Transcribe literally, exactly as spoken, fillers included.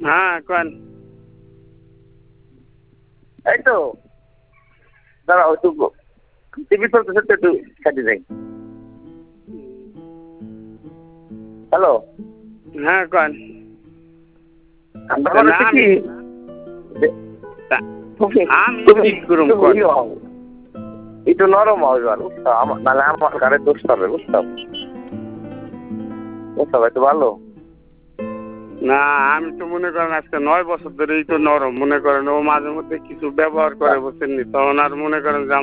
হ্যাঁ কোন এই তো দাঁড়াও একটু টিভি চলতেছে তো একটু কাটে যাই। হ্যালো হ্যাঁ কোন ব্যাপার হচ্ছে কি আমি কি করুম কোন একটু নরম হবে বুঝছো, নাহলে আমার ঘরে দোষ হবে বুঝছো বুঝছো একটু ভালো না। আমি তো মনে করেন আজকে নয় বছর ধরেই তো নরম মনে করেন, ও মাঝে মধ্যে কিছু ব্যবহার করে বুঝছেন নি, তখন আর মনে করেন যে